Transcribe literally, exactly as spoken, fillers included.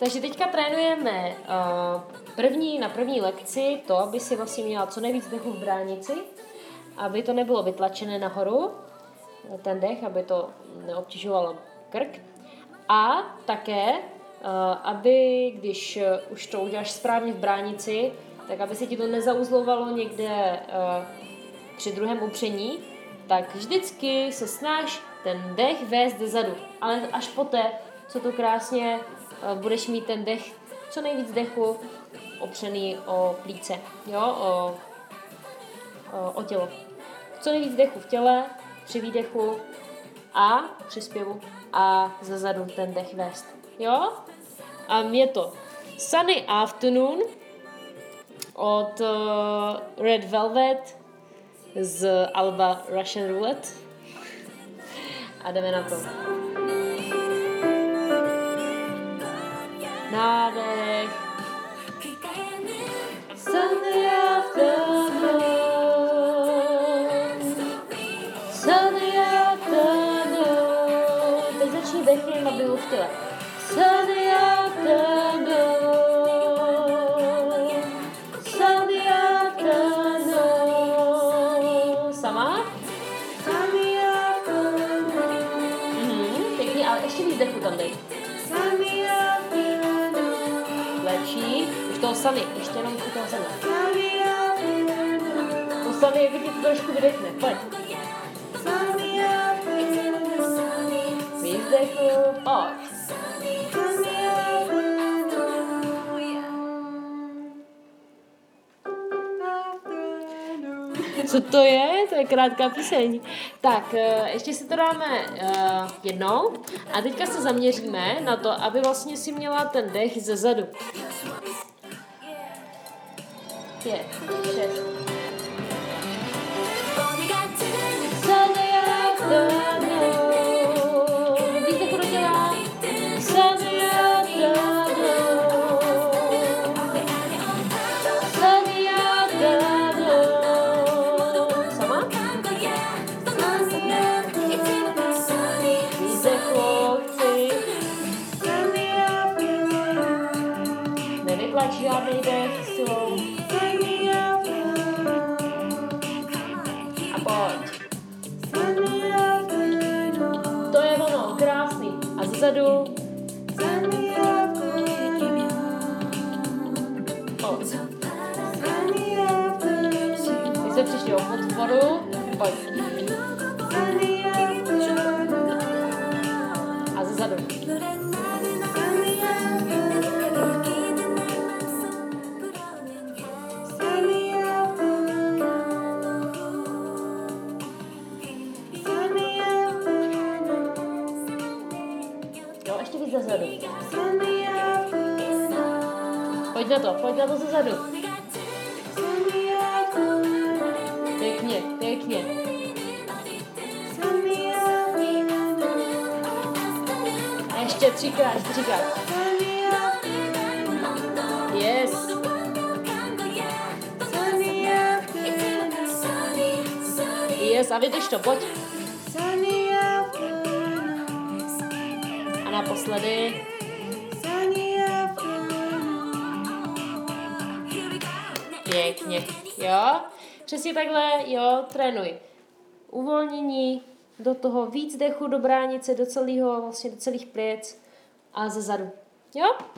Takže teďka trénujeme uh, první, na první lekci to, aby si vlastně měla co nejvíc dechu v bránici, aby to nebylo vytlačené nahoru, ten dech, aby to neobtěžovalo krk. A také, uh, aby když už to uděláš správně v bránici, tak aby se ti to nezauzlovalo někde uh, při druhém upření, tak vždycky se snaž ten dech vést zezadu. Ale až poté, co to krásně uh, budeš mít ten dech, co nejvíc dechu opřený o plíce, jo, o, o, o tělo. Co nejvíc dechu v těle, při výdechu a při zpěvu a zezadu ten dech vést, jo. A je to Sunny Afternoon od uh, Red Velvet z alba Russian Roulette. A jdeme na to. Nádech. Sunny afternoon. Sunny afternoon. Teď začni dechem, aby bylo v těle. Sunny afternoon. Sunny afternoon. Sama? Sunny afternoon. Mhm, pěkně, ale ještě víc dechu tam dej. Sunny afternoon. Lepší. Už toho Sunny, ještě jenom u toho Sunny. Sunny afternoon. To Sunny, jak ti to trošku vydechne. Pojď. Sunny afternoon. Víc dechu. Pojď. Co to je? To je krátká píseň. Tak, ještě si to dáme uh, jednou a teďka se zaměříme na to, aby vlastně si měla ten dech ze zadu. Pět, šest. Sunny afternoon. Víc dechu do těla. Sunny afternoon. Sunny afternoon. Sama? Víc dechu, chci. Nevytlač žádný dech silou. A pojď. To je ono, krásný. A zezadu. Pojď. Když se přišli o podporu, pojď. A zezadu. Jo, ještě víc zezadu. Pojď na to, pojď na to zezadu. Pěkně, pěkně. A ještě třikrát, čtyřikrát. Yes. Yes, a vydrž to, pojď. A naposledy. Pěkně, jo? Přesně takhle, jo, trénuj. Uvolnění, do toho víc dechu do bránice, do celého, vlastně do celých plic a ze zadu. Jo?